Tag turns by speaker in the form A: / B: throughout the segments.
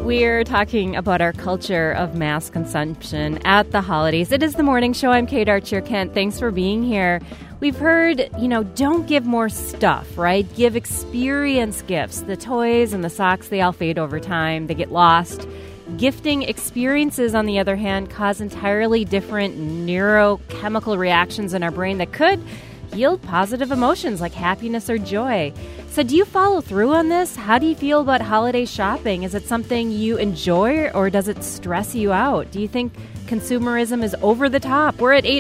A: We're talking about our culture of mass consumption at the holidays. It is the morning show. I'm Kate Archer-Kent. Thanks for being here. We've heard, don't give more stuff, right? Give experience gifts. The toys and the socks, they all fade over time. They get lost. Gifting experiences, on the other hand, cause entirely different neurochemical reactions in our brain that could yield positive emotions like happiness or joy. So do you follow through on this? How do you feel about holiday shopping? Is it something you enjoy or does it stress you out? Do you think consumerism is over the top? We're at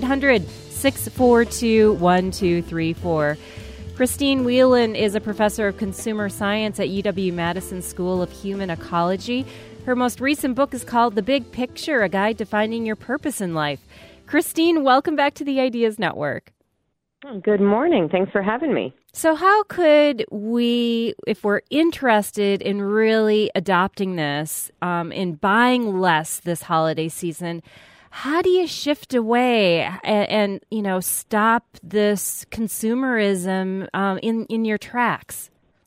A: 800-642-1234. Christine Whelan is a professor of consumer science at UW-Madison School of Human Ecology. Her most recent book is called The Big Picture, A Guide to Finding Your Purpose in Life. Christine, welcome back to the Ideas Network.
B: Good morning. Thanks for having me.
A: So how could we, if we're interested in really adopting this, in buying less this holiday season, how do you shift away and stop this consumerism in your tracks?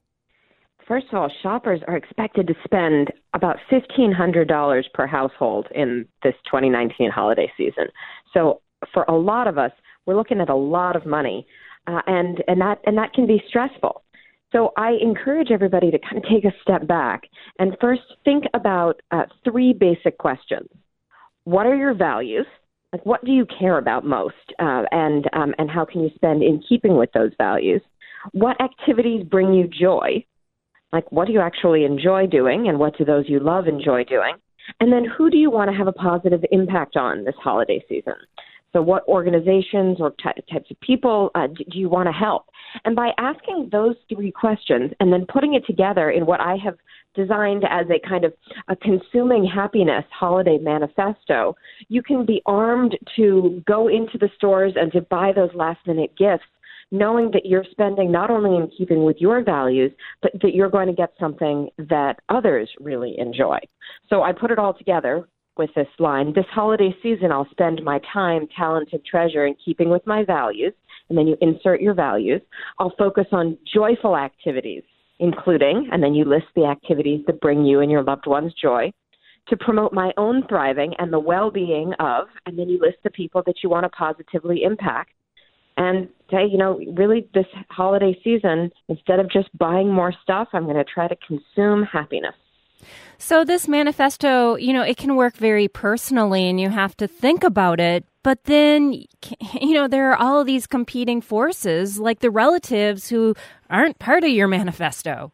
B: First of all, shoppers are expected to spend about $1,500 per household in this 2019 holiday season. So for a lot of us, we're looking at a lot of money, and that can be stressful. So I encourage everybody to kind of take a step back and first think about three basic questions. What are your values? Like, what do you care about most, and how can you spend in keeping with those values? What activities bring you joy? Like, what do you actually enjoy doing, and what do those you love enjoy doing? And then who do you want to have a positive impact on this holiday season? So what organizations or types of people do you want to help? And by asking those three questions and then putting it together in what I have designed as a kind of a consuming happiness holiday manifesto, you can be armed to go into the stores and to buy those last-minute gifts, knowing that you're spending not only in keeping with your values, but that you're going to get something that others really enjoy. So I put it all together with this line: this holiday season, I'll spend my time, talent, and treasure in keeping with my values. And then you insert your values. I'll focus on joyful activities, including, and then you list the activities that bring you and your loved ones joy, to promote my own thriving and the well-being of, and then you list the people that you want to positively impact. And say, really this holiday season, instead of just buying more stuff, I'm going to try to consume happiness.
A: So this manifesto, it can work very personally and you have to think about it. But then, there are all of these competing forces, like the relatives who aren't part of your manifesto.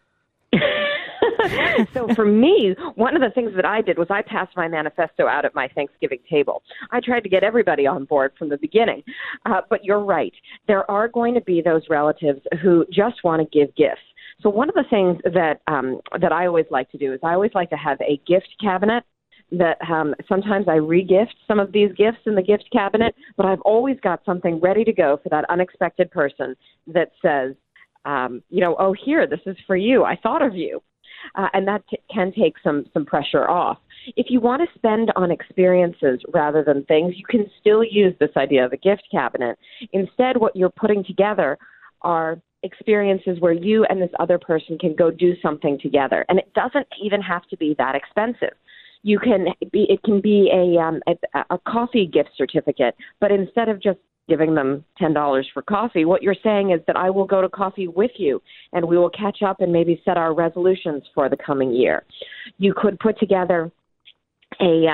B: So for me, one of the things that I did was I passed my manifesto out at my Thanksgiving table. I tried to get everybody on board from the beginning. But you're right. There are going to be those relatives who just want to give gifts. So one of the things that I always like to do is I always like to have a gift cabinet that sometimes I re-gift some of these gifts in the gift cabinet, but I've always got something ready to go for that unexpected person that says, oh, here, this is for you. I thought of you. And that can take some pressure off. If you want to spend on experiences rather than things, you can still use this idea of a gift cabinet. Instead, what you're putting together are experiences where you and this other person can go do something together. And it doesn't even have to be that expensive. It can be a coffee gift certificate, but instead of just giving them $10 for coffee, what you're saying is that I will go to coffee with you and we will catch up and maybe set our resolutions for the coming year. You could put together a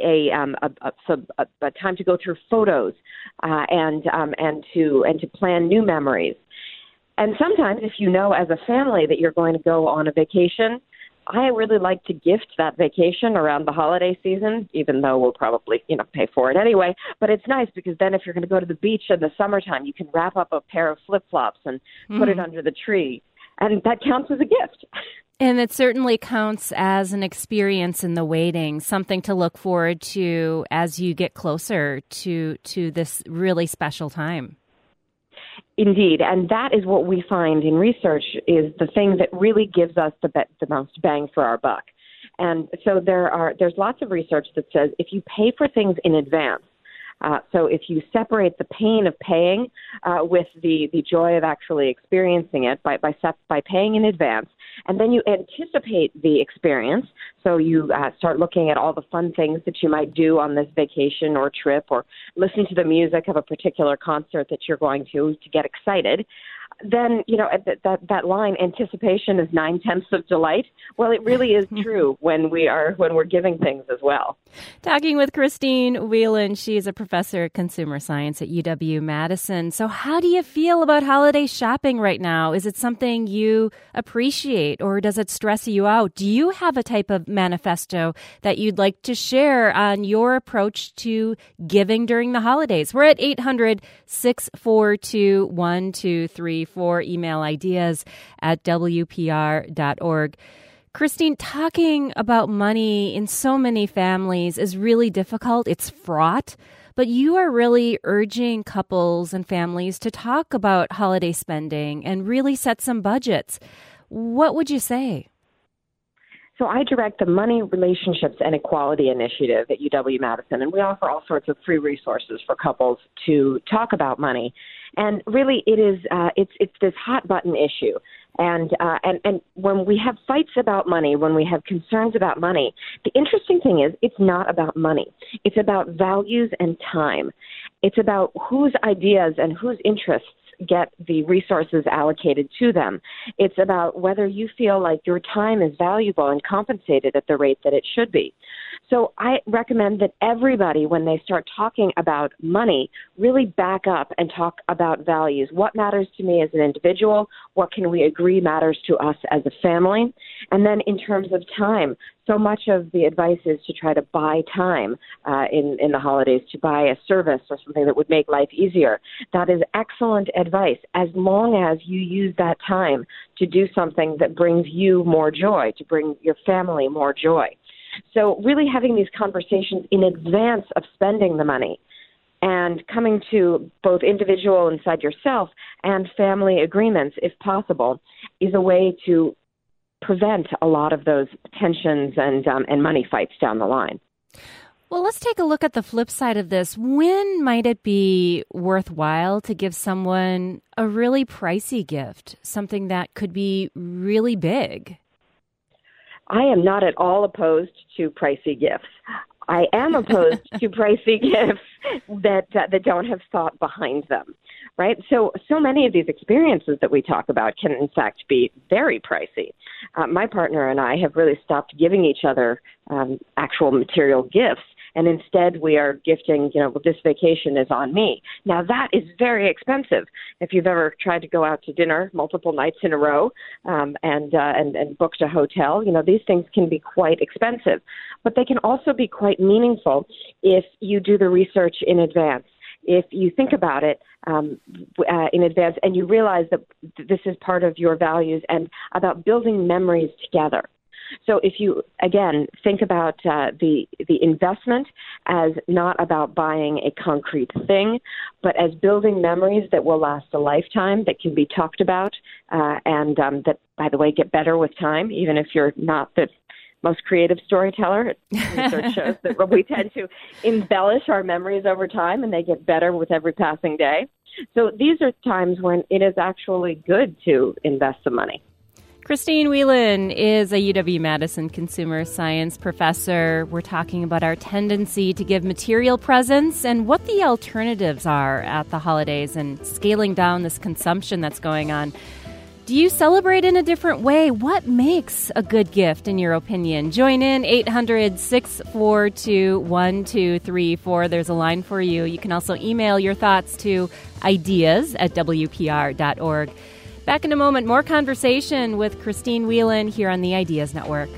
B: time to go through photos and to plan new memories. And sometimes if you know as a family that you're going to go on a vacation, I really like to gift that vacation around the holiday season, even though we'll probably, pay for it anyway. But it's nice because then if you're going to go to the beach in the summertime, you can wrap up a pair of flip-flops and put it under the tree. And that counts as a gift.
A: And it certainly counts as an experience in the waiting, something to look forward to as you get closer to this really special time.
B: Indeed, and that is what we find in research is the thing that really gives us the most bang for our buck. And so there's lots of research that says if you pay for things in advance, So if you separate the pain of paying with the joy of actually experiencing it by paying in advance, and then you anticipate the experience, so you start looking at all the fun things that you might do on this vacation or trip, or listening to the music of a particular concert that you're going to get excited. Then, that line, anticipation is 9/10 of delight. Well, it really is true when we're giving things as well.
A: Talking with Christine Whelan. She is a professor of consumer science at UW-Madison. So how do you feel about holiday shopping right now? Is it something you appreciate, or does it stress you out? Do you have a type of manifesto that you'd like to share on your approach to giving during the holidays? We're at 800-642-1234. Email ideas at WPR.org. Christine, talking about money in so many families is really difficult. It's fraught. But you are really urging couples and families to talk about holiday spending and really set some budgets. What would you say?
B: So I direct the Money, Relationships, and Equality Initiative at UW-Madison, and we offer all sorts of free resources for couples to talk about money. And really, it is it's this hot button issue. And when we have fights about money, when we have concerns about money, the interesting thing is it's not about money. It's about values and time. It's about whose ideas and whose interests get the resources allocated to them. It's about whether you feel like your time is valuable and compensated at the rate that it should be. So I recommend that everybody, when they start talking about money, really back up and talk about values. What matters to me as an individual? What can we agree matters to us as a family? And then in terms of time, so much of the advice is to try to buy time in the holidays, to buy a service or something that would make life easier. That is excellent advice, as long as you use that time to do something that brings you more joy, to bring your family more joy. So really having these conversations in advance of spending the money and coming to both individual inside yourself and family agreements, if possible, is a way to prevent a lot of those tensions and money fights down the line.
A: Well, let's take a look at the flip side of this. When might it be worthwhile to give someone a really pricey gift, something that could be really big?
B: I am not at all opposed to pricey gifts. I am opposed to pricey gifts that don't have thought behind them, right? So many of these experiences that we talk about can, in fact, be very pricey. My partner and I have really stopped giving each other actual material gifts, and instead we are gifting, this vacation is on me. Now, that is very expensive. If you've ever tried to go out to dinner multiple nights in a row and booked a hotel, these things can be quite expensive. But they can also be quite meaningful if you do the research in advance. If you think about it in advance and you realize that this is part of your values and about building memories together. So if you, again, think about the investment as not about buying a concrete thing, but as building memories that will last a lifetime, that can be talked about, and that, by the way, get better with time, even if you're not the most creative storyteller. Research shows that we tend to embellish our memories over time, and they get better with every passing day. So these are times when it is actually good to invest some money.
A: Christine Whelan is a UW-Madison consumer science professor. We're talking about our tendency to give material presents and what the alternatives are at the holidays and scaling down this consumption that's going on. Do you celebrate in a different way? What makes a good gift, in your opinion? Join in, 800-642-1234. There's a line for you. You can also email your thoughts to ideas@WPR.org. Back in a moment, more conversation with Christine Whelan here on the Ideas Network.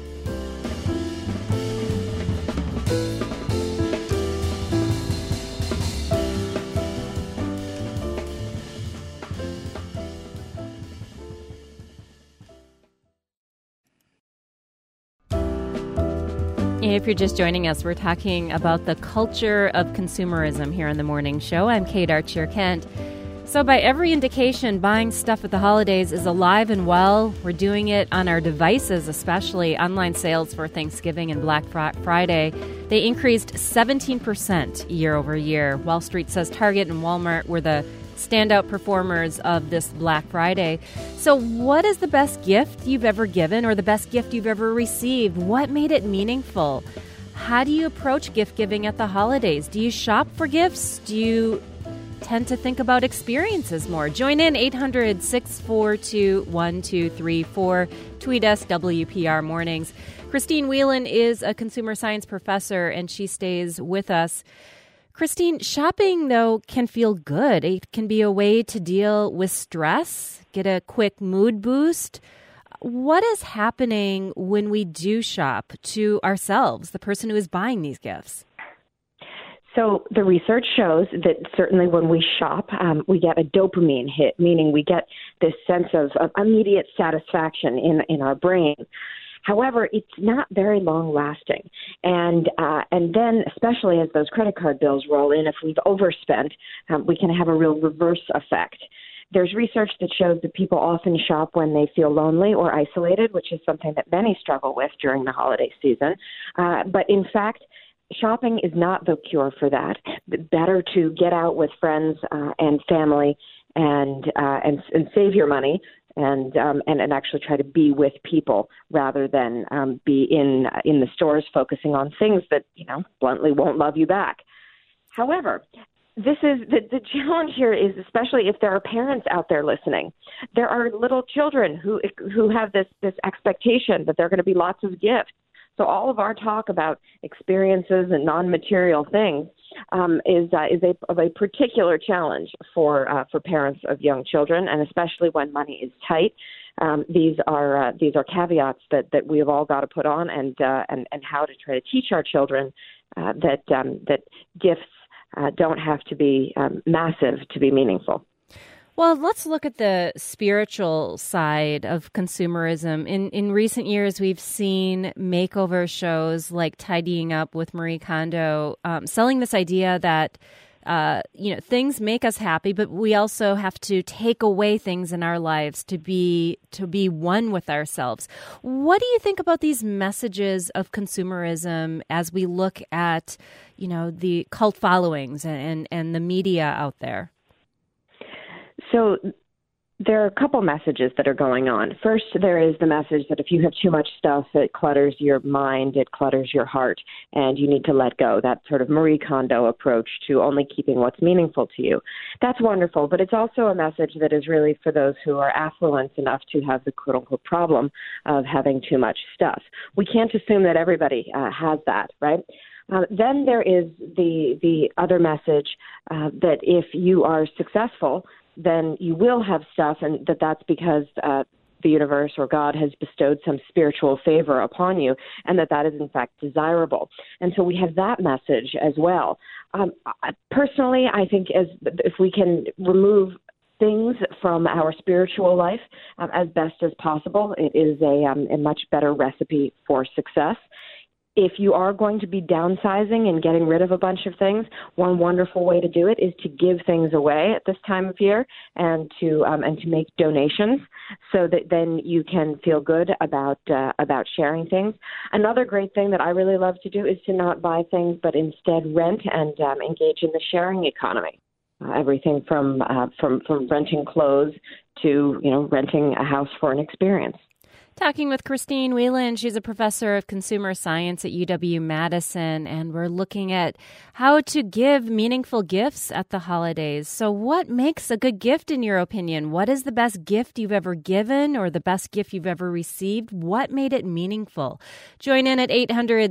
A: If you're just joining us, we're talking about the culture of consumerism here on The Morning Show. I'm Kate Archer-Kent. So by every indication, buying stuff at the holidays is alive and well. We're doing it on our devices, especially online sales for Thanksgiving and Black Friday. They increased 17% year over year. Wall Street says Target and Walmart were the standout performers of this Black Friday. So what is the best gift you've ever given or the best gift you've ever received? What made it meaningful? How do you approach gift giving at the holidays? Do you shop for gifts? Do you tend to think about experiences more? Join in 800-642-1234. Tweet us WPR Mornings. Christine Whelan is a consumer science professor, and she stays with us. Christine, shopping, though, can feel good. It can be a way to deal with stress, get a quick mood boost. What is happening when we do shop to ourselves, the person who is buying these gifts?
B: So the research shows that certainly when we shop, we get a dopamine hit, meaning we get this sense of immediate satisfaction in our brain. However, it's not very long lasting. And then, especially as those credit card bills roll in, if we've overspent, we can have a real reverse effect. There's research that shows that people often shop when they feel lonely or isolated, which is something that many struggle with during the holiday season. But in fact, shopping is not the cure for that. Better to get out with friends and family and save your money and actually try to be with people rather than be in the stores focusing on things that, bluntly won't love you back. However, this is the challenge here is, especially if there are parents out there listening, there are little children who have this expectation that there are going to be lots of gifts. So all of our talk about experiences and non-material things is a particular challenge for parents of young children, and especially when money is tight. These are caveats that we have all got to put on, and how to try to teach our children that gifts don't have to be massive to be meaningful.
A: Well, let's look at the spiritual side of consumerism. In recent years, we've seen makeover shows like Tidying Up with Marie Kondo selling this idea that things make us happy, but we also have to take away things in our lives to be one with ourselves. What do you think about these messages of consumerism as we look at, the cult followings and the media out there?
B: So there are a couple messages that are going on. First, there is the message that if you have too much stuff, it clutters your mind, it clutters your heart, and you need to let go. That sort of Marie Kondo approach to only keeping what's meaningful to you. That's wonderful, but it's also a message that is really for those who are affluent enough to have the quote-unquote problem of having too much stuff. We can't assume that everybody has that, right? Then there is the other message that if you are successful, then you will have stuff, and that's because the universe or God has bestowed some spiritual favor upon you, and that is in fact desirable. And so we have that message as well. Personally, I think if we can remove things from our spiritual life as best as possible, it is a much better recipe for success. If you are going to be downsizing and getting rid of a bunch of things, one wonderful way to do it is to give things away at this time of year and to make donations, so that then you can feel good about sharing things. Another great thing that I really love to do is to not buy things, but instead rent and engage in the sharing economy. Everything from renting clothes to renting a house for an experience.
A: Talking with Christine Whelan. She's a professor of consumer science at UW-Madison, and we're looking at how to give meaningful gifts at the holidays. So what makes a good gift in your opinion? What is the best gift you've ever given or the best gift you've ever received? What made it meaningful? Join in at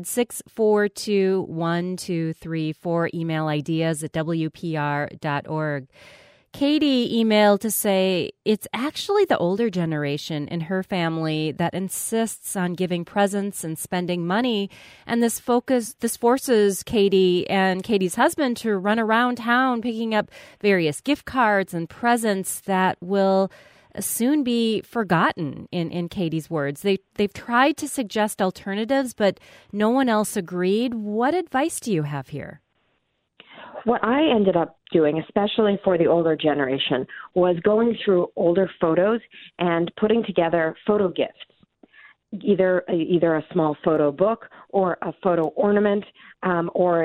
A: 800-642-1234. Email ideas at WPR.org. Katie emailed to say it's actually the older generation in her family that insists on giving presents and spending money, and this forces Katie and Katie's husband to run around town picking up various gift cards and presents that will soon be forgotten, in Katie's words. They've tried to suggest alternatives, but no one else agreed. What advice do you have here?
B: What I ended up doing, especially for the older generation, was going through older photos and putting together photo gifts. Either a small photo book or a photo ornament or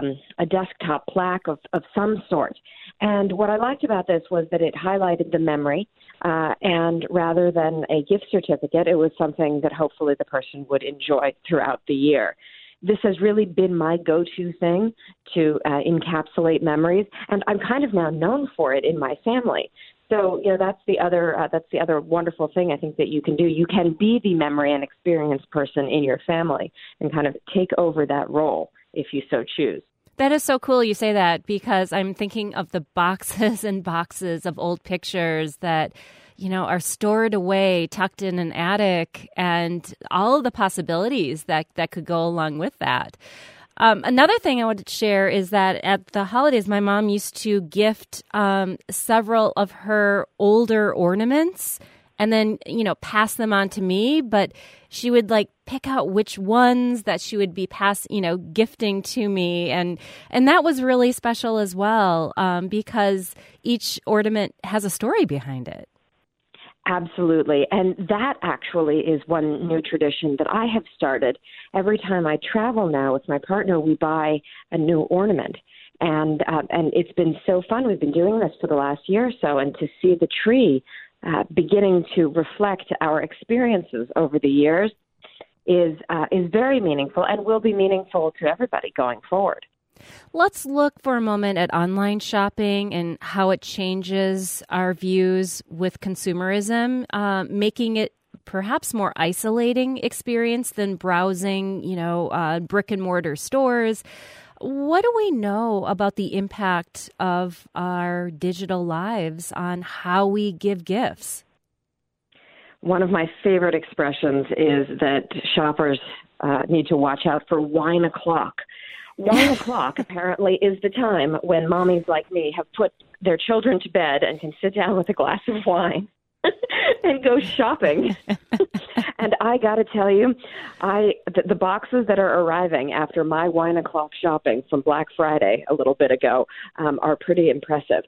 B: a desktop plaque of some sort. And what I liked about this was that it highlighted the memory, and rather than a gift certificate, it was something that hopefully the person would enjoy throughout the year. This has really been my go-to thing to encapsulate memories, and I'm kind of now known for it in my family. So, that's the other wonderful thing I think that you can do. You can be the memory and experience person in your family and kind of take over that role if you so choose.
A: That is so cool you say that, because I'm thinking of the boxes and boxes of old pictures that, are stored away, tucked in an attic, and all of the possibilities that could go along with that. Another thing I wanted to share is that at the holidays, my mom used to gift several of her older ornaments and then, pass them on to me. But she would pick out which ones that she would be gifting to me. And that was really special as well, because each ornament has a story behind it.
B: Absolutely. And that actually is one new tradition that I have started. Every time I travel now with my partner, we buy a new ornament. And it's been so fun. We've been doing this for the last year or so. And to see the tree beginning to reflect our experiences over the years is very meaningful and will be meaningful to everybody going forward.
A: Let's look for a moment at online shopping and how it changes our views with consumerism, making it perhaps more isolating experience than browsing, brick and mortar stores. What do we know about the impact of our digital lives on how we give gifts?
B: One of my favorite expressions is that shoppers need to watch out for wine o'clock. 1 o'clock apparently is the time when mommies like me have put their children to bed and can sit down with a glass of wine and go shopping. And I got to tell you, the boxes that are arriving after my 1 o'clock shopping from Black Friday a little bit ago are pretty impressive.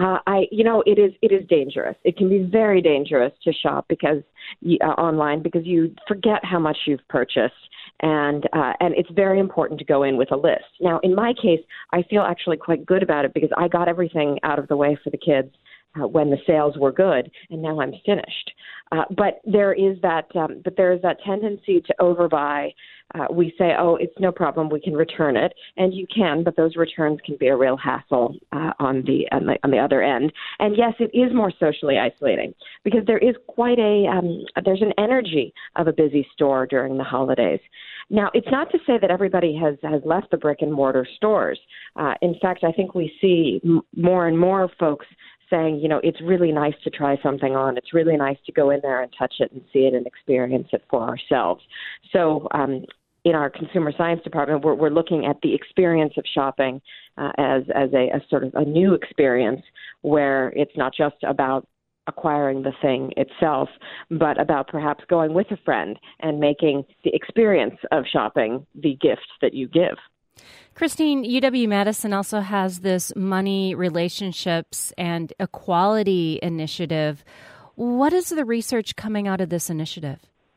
B: It is dangerous. It can be very dangerous to shop online because you forget how much you've purchased. And it's very important to go in with a list. Now, in my case, I feel actually quite good about it because I got everything out of the way for the kids when the sales were good, and now I'm finished. But there is that tendency to overbuy. We say, oh, it's no problem, we can return it, and you can, but those returns can be a real hassle on the other end. And yes, it is more socially isolating because there is there's an energy of a busy store during the holidays. Now, it's not to say that everybody has left the brick and mortar stores. In fact, I think we see more and more folks saying, it's really nice to try something on. It's really nice to go in there and touch it and see it and experience it for ourselves. So in our consumer science department, we're looking at the experience of shopping as a sort of a new experience where it's not just about acquiring the thing itself, but about perhaps going with a friend and making the experience of shopping the gift that you give.
A: Christine, UW-Madison also has this money, relationships, and equality initiative. What is the research coming out of this initiative?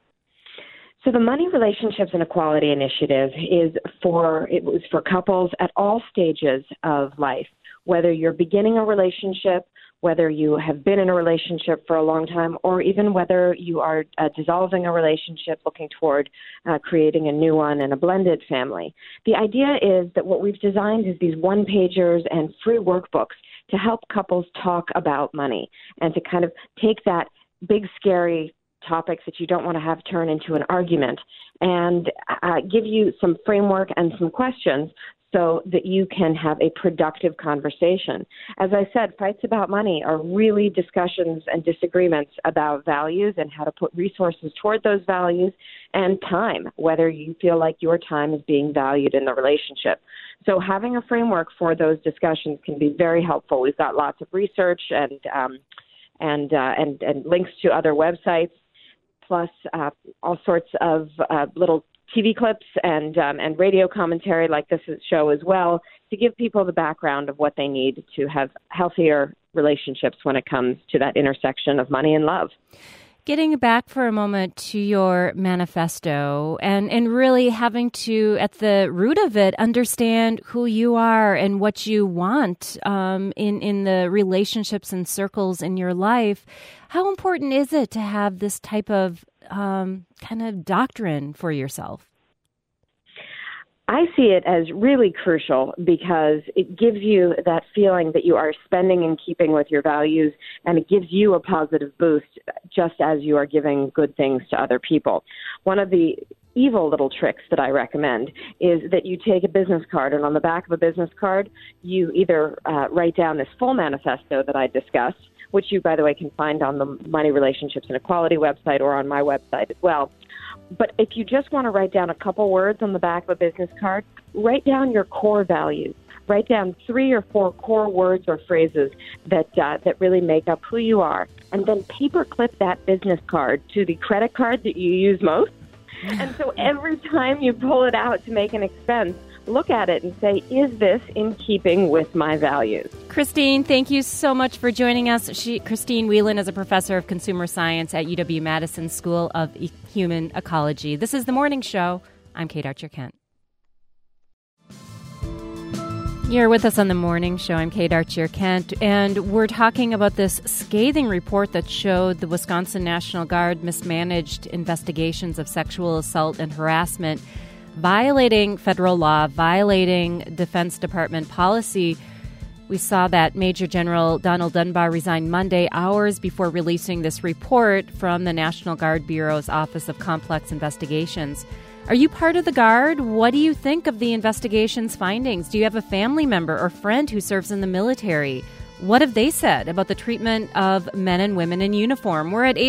B: So the Money, Relationships, and Equality Initiative was for couples at all stages of life, whether you're beginning a relationship, whether you have been in a relationship for a long time, or even whether you are dissolving a relationship, looking toward creating a new one and a blended family. The idea is that what we've designed is these one-pagers and free workbooks to help couples talk about money and to kind of take that big, scary topics that you don't want to have turn into an argument and give you some framework and some questions so that you can have a productive conversation. As I said, fights about money are really discussions and disagreements about values and how to put resources toward those values and time, whether you feel like your time is being valued in the relationship. So having a framework for those discussions can be very helpful. We've got lots of research and links to other websites plus all sorts of little TV clips and radio commentary like this show as well, to give people the background of what they need to have healthier relationships when it comes to that intersection of money and love.
A: Getting back for a moment to your manifesto and really having to, at the root of it, understand who you are and what you want in the relationships and circles in your life. How important is it to have this type of kind of doctrine for yourself?
B: I see it as really crucial because it gives you that feeling that you are spending in keeping with your values, and it gives you a positive boost just as you are giving good things to other people. One of the evil little tricks that I recommend is that you take a business card, and on the back of a business card, you either write down this full manifesto that I discussed, which you, by the way, can find on the Money, Relationships, and Equality website or on my website as well. But if you just want to write down a couple words on the back of a business card, write down your core values. Write down 3 or 4 core words or phrases that really make up who you are. And then paperclip that business card to the credit card that you use most. And so every time you pull it out to make an expense, look at it and say, is this in keeping with my values?
A: Christine, thank you so much for joining us. Christine Whelan is a professor of consumer science at UW-Madison School of Human Ecology. This is The Morning Show. I'm Kate Archer-Kent. You're with us on The Morning Show. I'm Kate Archer-Kent, and we're talking about this scathing report that showed the Wisconsin National Guard mismanaged investigations of sexual assault and harassment, violating federal law, violating Defense Department policy. We saw that Major General Donald Dunbar resigned Monday, hours before releasing this report from the National Guard Bureau's Office of Complex Investigations. Are you part of the Guard? What do you think of the investigation's findings? Do you have a family member or friend who serves in the military? What have they said about the treatment of men and women in uniform? We're at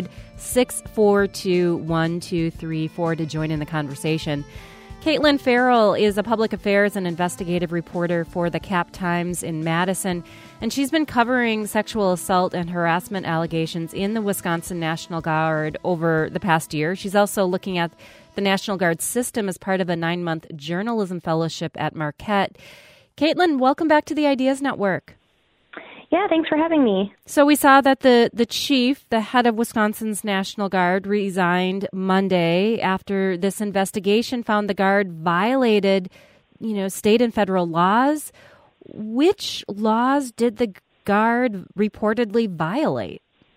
A: 800-642-1234 to join in the conversation. Caitlin Farrell is a public affairs and investigative reporter for the Cap Times in Madison, and she's been covering sexual assault and harassment allegations in the Wisconsin National Guard over the past year. She's also looking at the National Guard system as part of a 9-month journalism fellowship at Marquette. Caitlin, welcome back to the Ideas Network.
C: Yeah, thanks for having me.
A: So we saw that the chief, the head of Wisconsin's National Guard, resigned Monday after this investigation found the Guard violated, state and federal laws. Which laws did the Guard reportedly violate?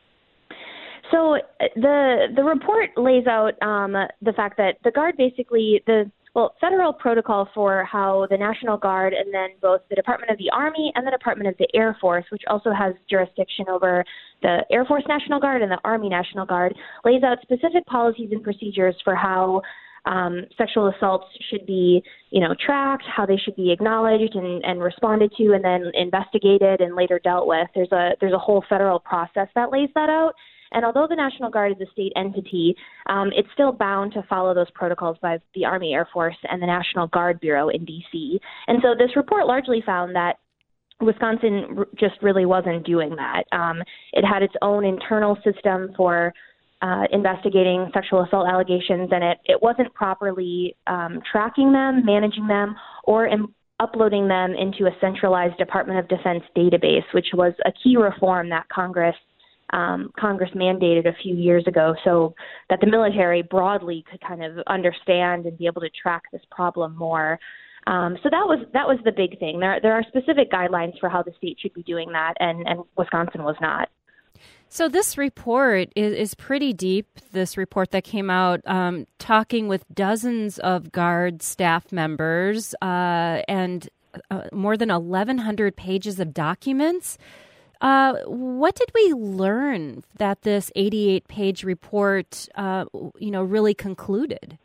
C: So the report lays out the fact that the Guard basically, federal protocol for how the National Guard and then both the Department of the Army and the Department of the Air Force, which also has jurisdiction over the Air Force National Guard and the Army National Guard, lays out specific policies and procedures for how sexual assaults should be, tracked, how they should be acknowledged and responded to, and then investigated and later dealt with. There's a whole federal process that lays that out. And although the National Guard is a state entity, it's still bound to follow those protocols by the Army, Air Force, and the National Guard Bureau in D.C. And so this report largely found that Wisconsin just really wasn't doing that. It had its own internal system for investigating sexual assault allegations, and it wasn't properly tracking them, managing them, or uploading them into a centralized Department of Defense database, which was a key reform that Congress mandated a few years ago so that the military broadly could kind of understand and be able to track this problem more. So that was the big thing. There are specific guidelines for how the state should be doing that, and Wisconsin was not.
A: So this report is pretty deep, this report that came out talking with dozens of Guard staff members and more than 1,100 pages of documents. What did we learn that this 88-page report, really concluded?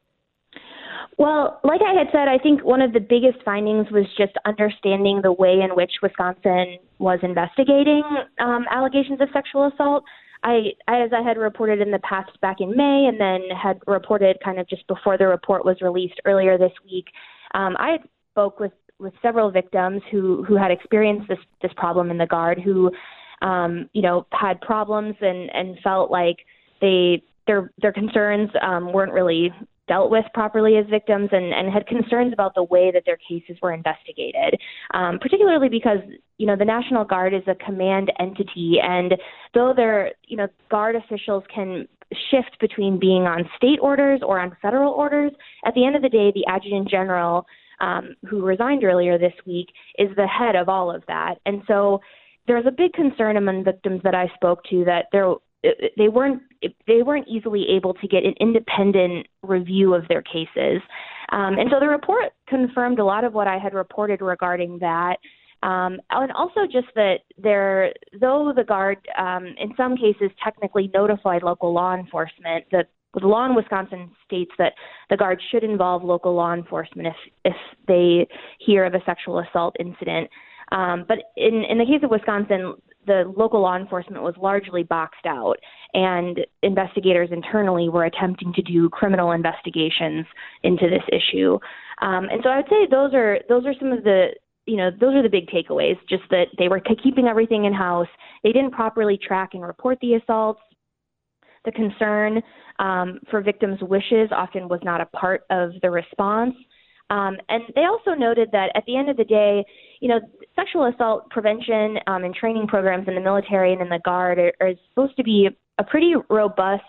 C: Well, like I had said, I think one of the biggest findings was just understanding the way in which Wisconsin was investigating allegations of sexual assault. As I had reported in the past back in May and then had reported kind of just before the report was released earlier this week, I had spoke with several victims who had experienced this problem in the Guard, who, had problems and felt like they their concerns weren't really dealt with properly as victims and had concerns about the way that their cases were investigated, particularly because, the National Guard is a command entity. And though Guard officials can shift between being on state orders or on federal orders, at the end of the day, the Adjutant General, who resigned earlier this week, is the head of all of that. And so there's a big concern among victims that I spoke to that they weren't easily able to get an independent review of their cases. And so the report confirmed a lot of what I had reported regarding that. And also just that though the Guard in some cases technically notified local law enforcement, that the law in Wisconsin states that the Guard should involve local law enforcement if they hear of a sexual assault incident. But in the case of Wisconsin, the local law enforcement was largely boxed out, and investigators internally were attempting to do criminal investigations into this issue. And so I would say those are some of the those are the big takeaways. Just that they were keeping everything in house. They didn't properly track and report the assaults. The concern for victims' wishes often was not a part of the response. And they also noted that at the end of the day, sexual assault prevention and training programs in the military and in the Guard are supposed to be a pretty robust,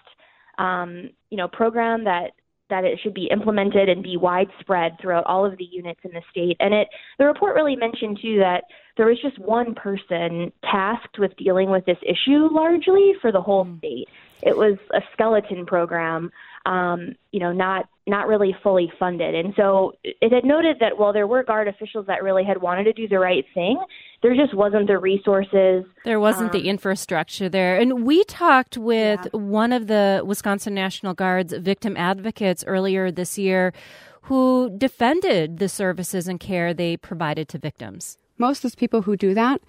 C: program that it should be implemented and be widespread throughout all of the units in the state. And the report really mentioned, too, that there was just one person tasked with dealing with this issue largely for the whole state. It was a skeleton program, not really fully funded. And so it had noted that while there were Guard officials that really had wanted to do the right thing, there just wasn't the resources.
A: There wasn't the infrastructure there. And we talked with one of the Wisconsin National Guard's victim advocates earlier this year who defended the services and care they provided to victims.
D: Most of those people who do that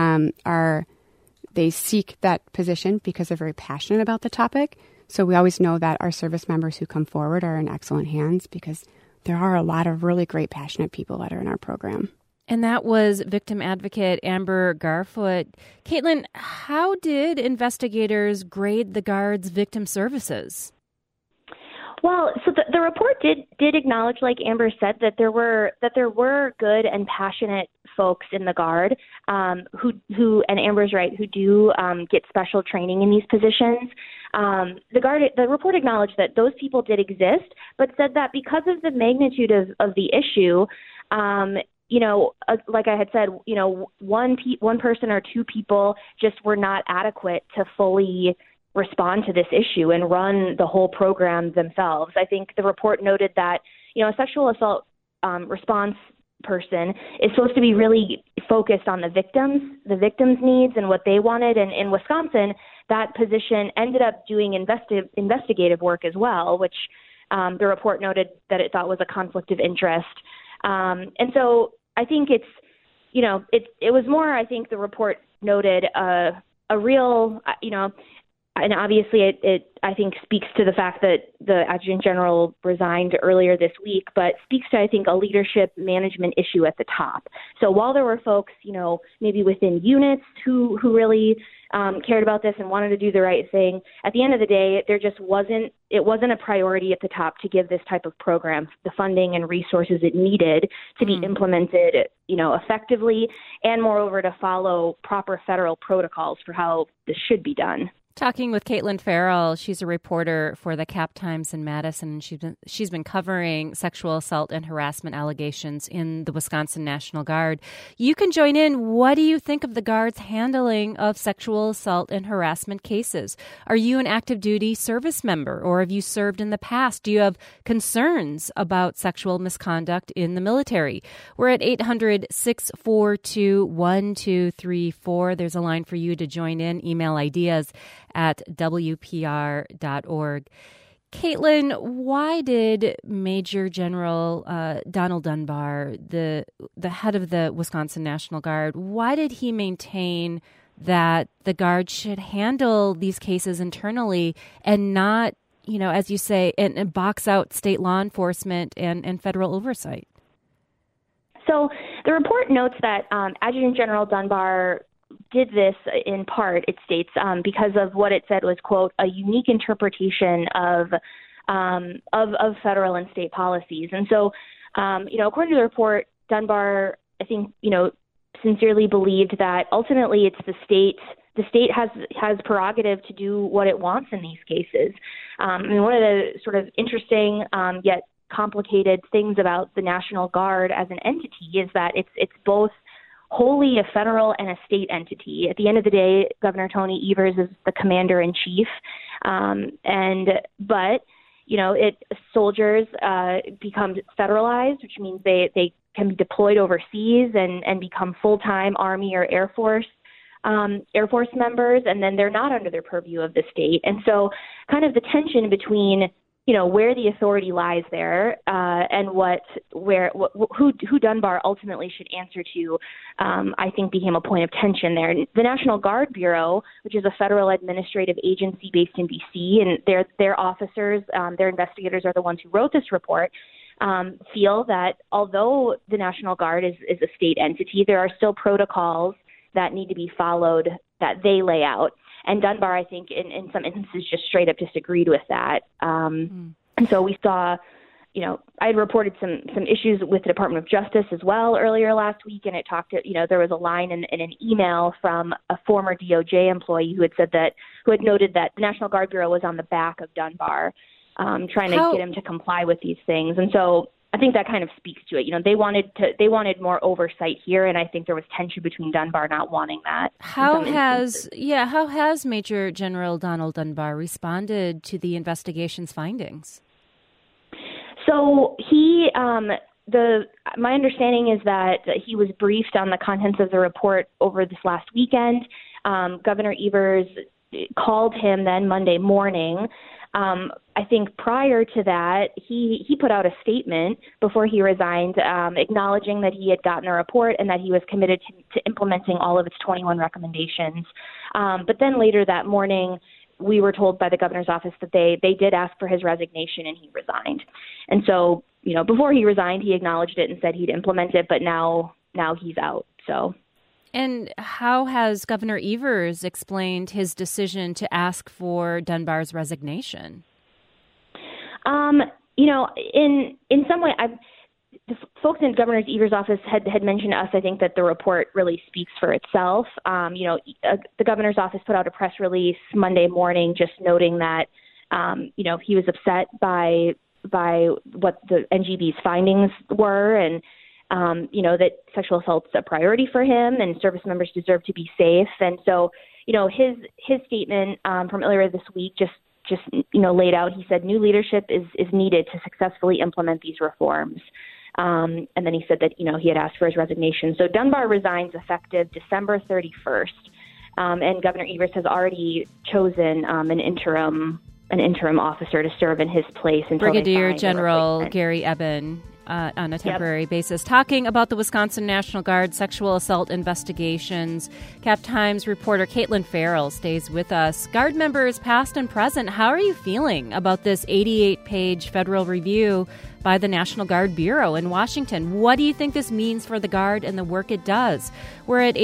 D: they seek that position because they're very passionate about the topic. So we always know that our service members who come forward are in excellent hands because there are a lot of really great, passionate people that are in our program.
A: And that was victim advocate Amber Garfoot. Caitlin, how did investigators grade the Guard's victim services?
C: Well, so the report did acknowledge, like Amber said, that there were good and passionate folks in the Guard who and Amber's right, who do get special training in these positions. The report acknowledged that those people did exist, but said that because of the magnitude of the issue, like I had said, one person or two people just were not adequate to fully respond to this issue and run the whole program themselves. I think the report noted that, a sexual assault response person is supposed to be really focused on the victims' needs and what they wanted. And in Wisconsin, that position ended up doing investigative work as well, which the report noted that it thought was a conflict of interest. And so I think it was more, I think the report noted a real, and obviously it I think speaks to the fact that the Adjutant General resigned earlier this week, but speaks to, I think, a leadership management issue at the top. So while there were folks, maybe within units who really cared about this and wanted to do the right thing, at the end of the day, it wasn't a priority at the top to give this type of program the funding and resources it needed to be implemented, effectively, and moreover to follow proper federal protocols for how this should be done.
A: Talking with Caitlin Farrell, she's a reporter for the Cap Times in Madison, and she's been covering sexual assault and harassment allegations in the Wisconsin National Guard. You can join in. What do you think of the Guard's handling of sexual assault and harassment cases? Are you an active duty service member, or have you served in the past? Do you have concerns about sexual misconduct in the military? We're at 800-642-1234. There's a line for you to join in. Email ideas at WPR.org. Caitlin, why did Major General Donald Dunbar, the head of the Wisconsin National Guard, why did he maintain that the Guard should handle these cases internally and not, as you say, and box out state law enforcement and federal oversight?
C: So the report notes that Adjutant General Dunbar did this in part, it states, because of what it said was, quote, a unique interpretation of federal and state policies. And so, according to the report, Dunbar, I think, sincerely believed that ultimately it's the state. The state has prerogative to do what it wants in these cases. One of the sort of interesting yet complicated things about the National Guard as an entity is that it's both wholly a federal and a state entity. At the end of the day, Governor Tony Evers is the commander-in-chief, soldiers become federalized, which means they can be deployed overseas and become full-time Army or Air Force members, and then they're not under the purview of the state. And so kind of the tension between, where the authority lies there and who Dunbar ultimately should answer to, I think became a point of tension there. The National Guard Bureau, which is a federal administrative agency based in D.C., and their officers, their investigators are the ones who wrote this report, feel that although the National Guard is a state entity, there are still protocols that need to be followed that they lay out. And Dunbar, I think, in some instances, just straight up disagreed with that. And so we saw, I had reported some issues with the Department of Justice as well earlier last week, and it talked, there was a line in an email from a former DOJ employee who had noted that the National Guard Bureau was on the back of Dunbar, trying to get him to comply with these things. And so I think that kind of speaks to it. They wanted more oversight here, and I think there was tension between Dunbar not wanting that.
A: How has Major General Donald Dunbar responded to the investigation's findings?
C: So my understanding is that he was briefed on the contents of the report over this last weekend. Governor Evers called him then Monday morning. I think prior to that, he put out a statement before he resigned, acknowledging that he had gotten a report and that he was committed to implementing all of its 21 recommendations. But then later that morning, we were told by the governor's office that they did ask for his resignation and he resigned. And so, before he resigned, he acknowledged it and said he'd implement it, but now he's out. So.
A: And how has Governor Evers explained his decision to ask for Dunbar's resignation? In some way, the folks in Governor Evers' office had mentioned to us, I think, that the report really speaks for itself. The governor's office put out a press release Monday morning just noting that, he was upset by what the NGB's findings were and, that sexual assault's a priority for him and service members deserve to be safe. And so, his statement from earlier this week just laid out, he said, new leadership is needed to successfully implement these reforms. And then he said that, he had asked for his resignation. So Dunbar resigns effective December 31st. And Governor Evers has already chosen an interim officer to serve in his place until Brigadier General Gary Eben on a temporary basis, talking about the Wisconsin National Guard sexual assault investigations. Cap Times reporter Caitlin Farrell stays with us. Guard members past and present, how are you feeling about this 88-page federal review by the National Guard Bureau in Washington? What do you think this means for the Guard and the work it does? We're at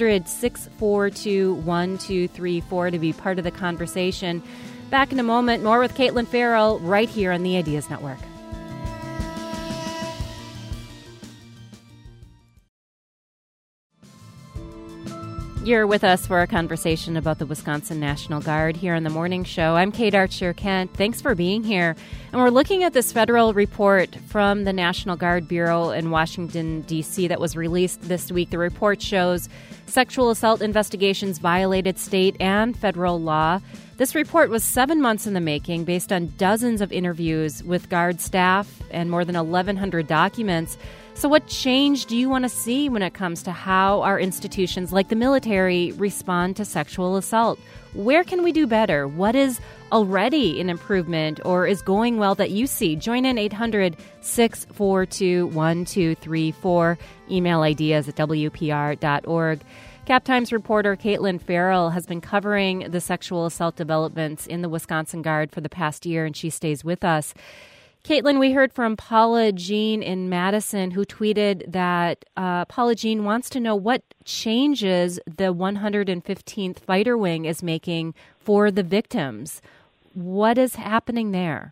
A: 800-642-1234 to be part of the conversation. Back in a moment, more with Caitlin Farrell right here on the Ideas Network. You're with us for a conversation about the Wisconsin National Guard here on the Morning Show. I'm Kate Archer-Kent. Thanks for being here. And we're looking at this federal report from the National Guard Bureau in Washington, D.C. that was released this week. The report shows sexual assault investigations violated state and federal law. This report was 7 months in the making based on dozens of interviews with Guard staff and more than 1,100 documents. So what change do you want to see when it comes to how our institutions like the military respond to sexual assault? Where can we do better? What is already an improvement or is going well that you see? Join in 800-642-1234. Email ideas@wpr.org. Cap Times reporter Caitlin Farrell has been covering the sexual assault developments in the Wisconsin Guard for the past year, and she stays with us. Caitlin, we heard from Paula Jean in Madison, who tweeted that Paula Jean wants to know what changes the 115th Fighter Wing is making for the victims. What is happening there?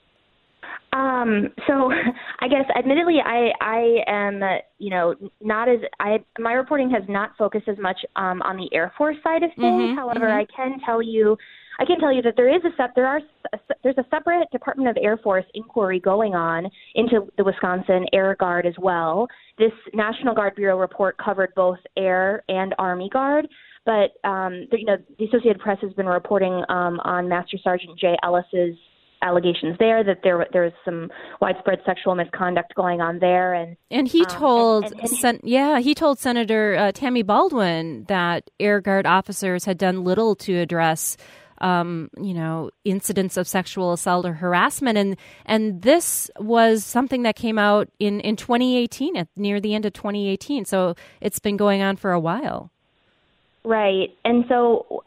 C: So I guess, admittedly, I am, not as my reporting has not focused as much on the Air Force side of things. However, I can tell you that there's a separate Department of Air Force inquiry going on into the Wisconsin Air Guard as well. This National Guard Bureau report covered both Air and Army Guard. But, the Associated Press has been reporting on Master Sergeant Jay Ellis's allegations there that there was some widespread sexual misconduct going on there, and
A: he told he told Senator Tammy Baldwin that Air Guard officers had done little to address incidents of sexual assault or harassment, and this was something that came out in 2018, near the end of 2018. So it's been going on for a while.
C: Right, and so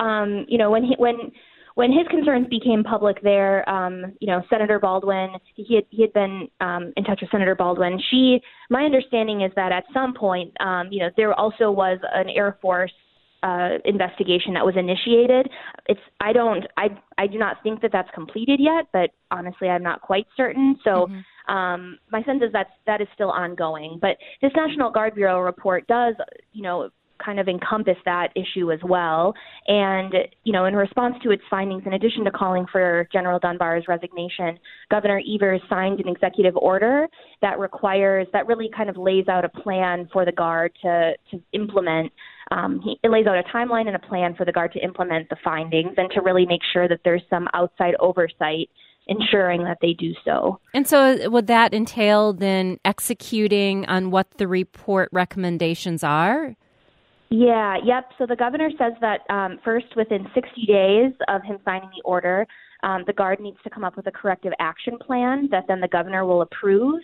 C: when his concerns became public there, Senator Baldwin, he had been in touch with Senator Baldwin. My understanding is that at some point, there also was an Air Force investigation that was initiated. I do not think that that's completed yet, but honestly, I'm not quite certain. So my sense is that is still ongoing. But this National Guard Bureau report does, kind of encompass that issue as well. And, in response to its findings, in addition to calling for General Dunbar's resignation, Governor Evers signed an executive order that really kind of lays out a plan for the Guard to implement. It lays out a timeline and a plan for the Guard to implement the findings and to really make sure that there's some outside oversight ensuring that they do so.
A: And so would that entail then executing on what the report recommendations are?
C: Yeah, yep. So the governor says that first, within 60 days of him signing the order, the Guard needs to come up with a corrective action plan that then the governor will approve.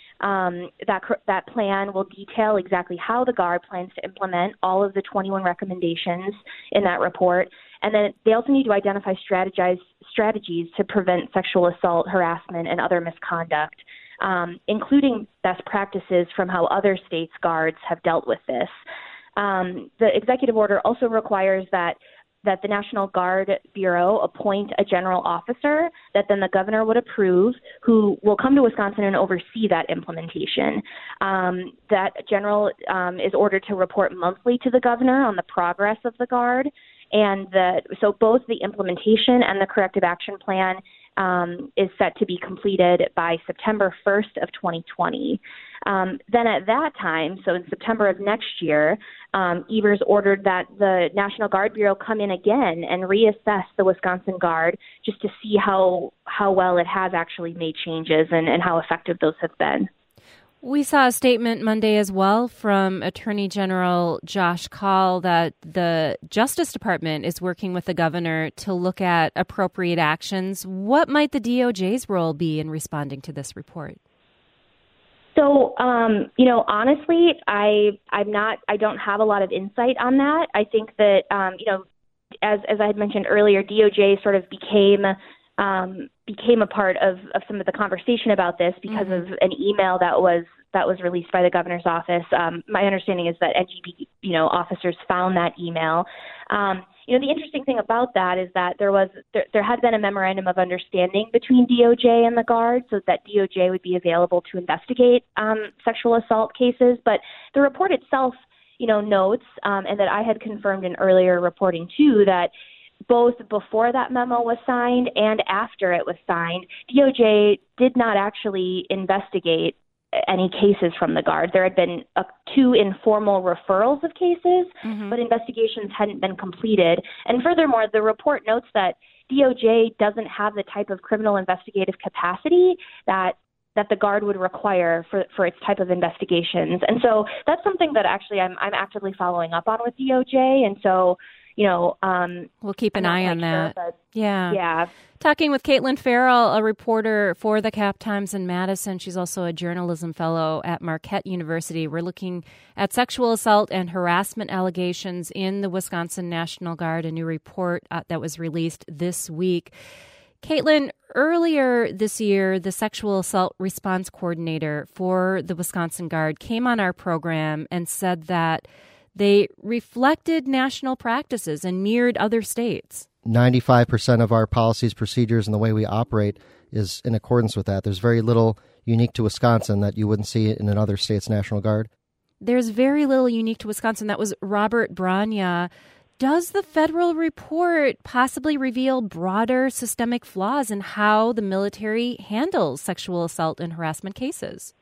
C: That plan will detail exactly how the Guard plans to implement all of the 21 recommendations in that report. And then they also need to identify strategies to prevent sexual assault, harassment, and other misconduct, including best practices from how other states' Guards have dealt with this. The executive order also requires that the National Guard Bureau appoint a general officer that then the governor would approve, who will come to Wisconsin and oversee that implementation. That general is ordered to report monthly to the governor on the progress of the Guard. And so both the implementation and the corrective action plan is set to be completed by September 1st of 2020. Then at that time, so in September of next year, Evers ordered that the National Guard Bureau come in again and reassess the Wisconsin Guard just to see how well it has actually made changes and how effective those have been.
A: We saw a statement Monday as well from Attorney General Josh Kaul that the Justice Department is working with the governor to look at appropriate actions. What might the DOJ's role be in responding to this report?
C: So, honestly, I don't have a lot of insight on that. I think that, as I had mentioned earlier, DOJ sort of became a part of some of the conversation about this because of an email that was released by the governor's office. My understanding is that NGB, officers found that email. The interesting thing about that is that there had been a memorandum of understanding between DOJ and the Guard so that DOJ would be available to investigate sexual assault cases. But the report itself, notes, and that I had confirmed in earlier reporting too, that both before that memo was signed and after it was signed, DOJ did not actually investigate any cases from the Guard. There had been 2 informal referrals of cases, but investigations hadn't been completed. And furthermore, the report notes that DOJ doesn't have the type of criminal investigative capacity that the Guard would require for its type of investigations. And so that's something that actually I'm actively following up on with DOJ. And so,
A: we'll keep an eye on that.
C: Sure,
A: yeah. Talking with Caitlin Farrell, a reporter for the Cap Times in Madison. She's also a journalism fellow at Marquette University. We're looking at sexual assault and harassment allegations in the Wisconsin National Guard, a new report that was released this week. Caitlin, earlier this year, the sexual assault response coordinator for the Wisconsin Guard came on our program and said that they reflected national practices and mirrored other states.
E: 95% of our policies, procedures, and the way we operate is in accordance with that. There's very little unique to Wisconsin that you wouldn't see in another state's National Guard.
A: There's very little unique to Wisconsin. That was Robert Branya. Does the federal report possibly reveal broader systemic flaws in how the military handles sexual assault and harassment cases?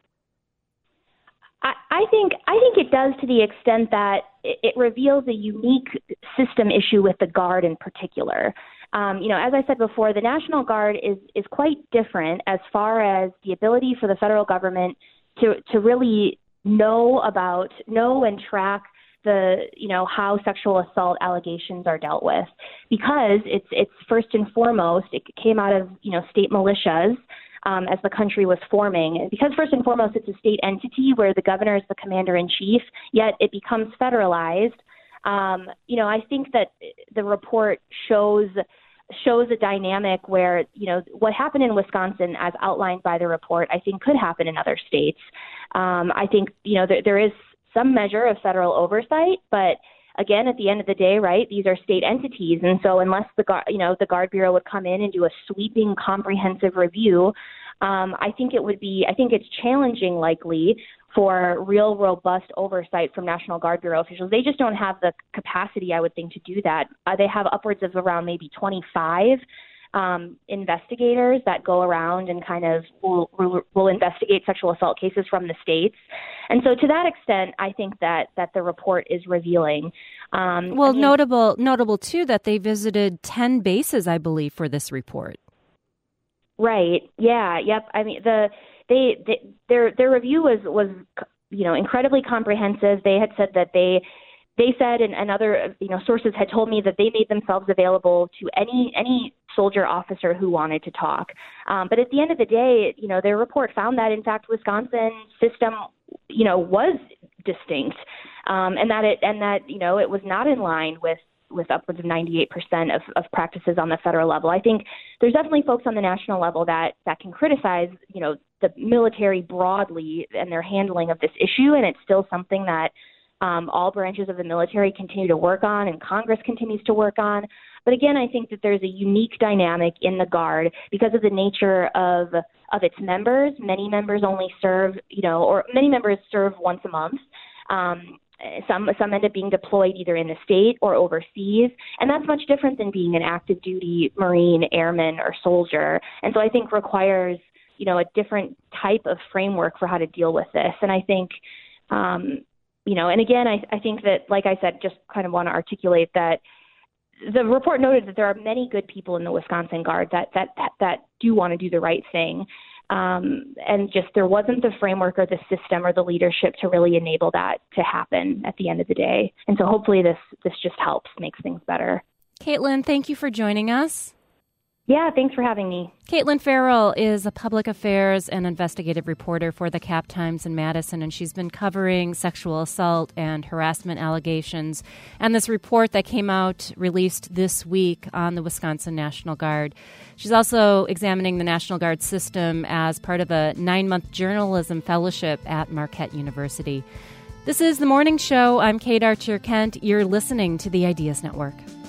C: I think it does, to the extent that it reveals a unique system issue with the Guard in particular. As I said before, the National Guard is quite different as far as the ability for the federal government to really know and track how sexual assault allegations are dealt with, because it's first and foremost, it came out of state militias as the country was forming. Because first and foremost, it's a state entity where the governor is the commander in chief, yet it becomes federalized. I think that the report shows a dynamic where, what happened in Wisconsin, as outlined by the report, I think could happen in other states. I think, there is some measure of federal oversight, but again, at the end of the day, right, these are state entities. And so unless the Guard Bureau would come in and do a sweeping, comprehensive review, I think it's challenging likely for real robust oversight from National Guard Bureau officials. They just don't have the capacity, I would think, to do that. They have upwards of around maybe 25 investigators that go around and kind of will investigate sexual assault cases from the states. And so to that extent, I think that the report is revealing.
A: Notable too that they visited 10 bases, I believe, for this report. Right. Yeah. Yep. I mean, their
C: review was incredibly comprehensive. They had said that they said, and other sources had told me that they made themselves available to any soldier officer who wanted to talk. But at the end of the day, their report found that in fact Wisconsin's system was distinct, and that it was not in line with upwards of 98% of practices on the federal level. I think there's definitely folks on the national level that can criticize, the military broadly and their handling of this issue, and it's still something that all branches of the military continue to work on and Congress continues to work on. But again, I think that there's a unique dynamic in the Guard because of the nature of its members. Many members only serve, or many members serve once a month. Some end up being deployed either in the state or overseas, and that's much different than being an active duty Marine, airman, or soldier. And so I think requires, a different type of framework for how to deal with this. And I think, and again, I think that, like I said, just kind of want to articulate that the report noted that there are many good people in the Wisconsin Guard that do want to do the right thing. And just there wasn't the framework or the system or the leadership to really enable that to happen at the end of the day. And so hopefully this just helps, makes things better. Caitlin, thank you for joining us. Yeah, thanks for having me. Caitlin Farrell is a public affairs and investigative reporter for the Cap Times in Madison, and she's been covering sexual assault and harassment allegations and this report that came out released this week on the Wisconsin National Guard. She's also examining the National Guard system as part of a 9-month journalism fellowship at Marquette University. This is The Morning Show. I'm Kate Archer-Kent. You're listening to the Ideas Network.